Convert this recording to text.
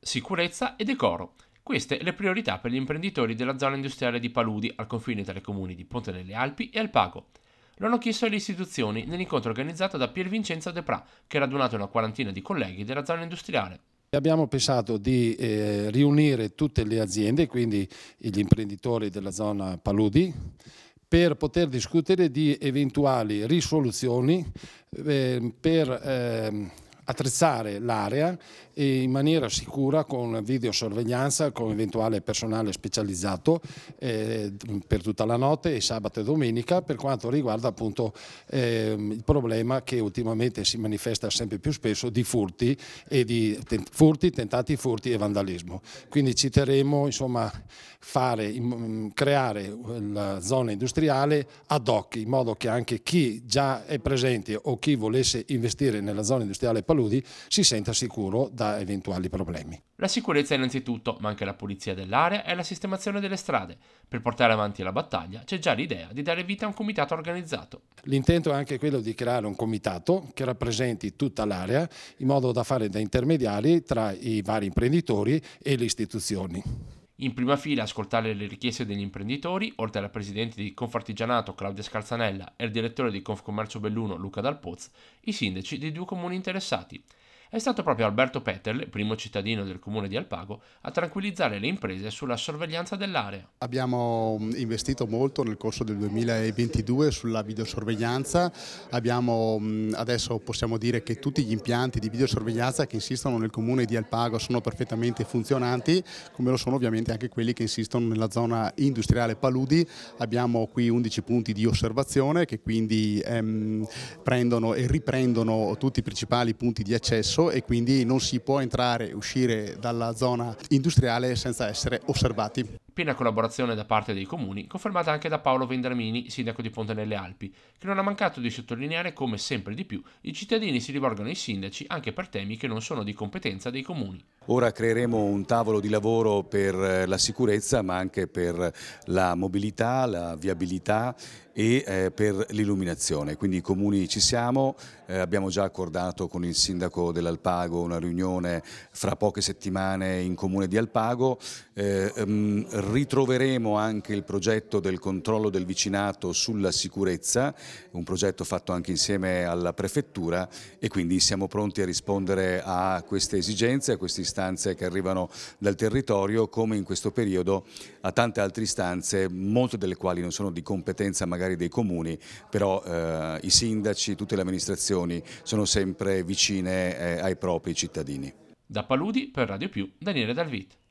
sicurezza e decoro. Queste le priorità per gli imprenditori della zona industriale di Paludi, al confine tra i comuni di Ponte nelle Alpi e Alpago. Lo hanno chiesto alle istituzioni nell'incontro organizzato da Pier Vincenzo De Pra, che ha radunato una quarantina di colleghi della zona industriale. Abbiamo pensato di riunire tutte le aziende, quindi gli imprenditori della zona Paludi, per poter discutere di eventuali risoluzioni per attrezzare l'area in maniera sicura con videosorveglianza, con eventuale personale specializzato per tutta la notte e sabato e domenica, per quanto riguarda appunto il problema che ultimamente si manifesta sempre più spesso di furti e di tentati furti e vandalismo. Quindi ci terremo insomma creare la zona industriale ad hoc, in modo che anche chi già è presente o chi volesse investire nella zona industriale Paludi si senta sicuro da eventuali problemi. La sicurezza innanzitutto, ma anche la pulizia dell'area e la sistemazione delle strade. Per portare avanti la battaglia c'è già l'idea di dare vita a un comitato organizzato. L'intento è anche quello di creare un comitato che rappresenti tutta l'area in modo da fare da intermediari tra i vari imprenditori e le istituzioni. In prima fila ascoltare le richieste degli imprenditori, oltre alla presidente di Confartigianato Claudia Scalzanella e il direttore di Confcommercio Belluno Luca Dalpoz, i sindaci dei due comuni interessati. È stato proprio Alberto Petterle, primo cittadino del comune di Alpago, a tranquillizzare le imprese sulla sorveglianza dell'area. Abbiamo investito molto nel corso del 2022 sulla videosorveglianza, adesso possiamo dire che tutti gli impianti di videosorveglianza che insistono nel comune di Alpago sono perfettamente funzionanti, come lo sono ovviamente anche quelli che insistono nella zona industriale Paludi. Abbiamo qui 11 punti di osservazione che quindi prendono e riprendono tutti i principali punti di accesso e quindi non si può entrare e uscire dalla zona industriale senza essere osservati. Piena collaborazione da parte dei comuni, confermata anche da Paolo Vendramini, sindaco di Ponte nelle Alpi, che non ha mancato di sottolineare come sempre di più i cittadini si rivolgano ai sindaci anche per temi che non sono di competenza dei comuni. Ora creeremo un tavolo di lavoro per la sicurezza, ma anche per la mobilità, la viabilità e per l'illuminazione. Quindi i comuni ci siamo, abbiamo già accordato con il sindaco dell'Alpago una riunione fra poche settimane in comune di Alpago. Ritroveremo anche il progetto del controllo del vicinato sulla sicurezza, un progetto fatto anche insieme alla prefettura, e quindi siamo pronti a rispondere a queste esigenze, a queste istanze che arrivano dal territorio, come in questo periodo a tante altre istanze, molte delle quali non sono di competenza magari dei comuni, però i sindaci, tutte le amministrazioni sono sempre vicine ai propri cittadini. Da Paludi per Radio Più, Daniele Dalvit.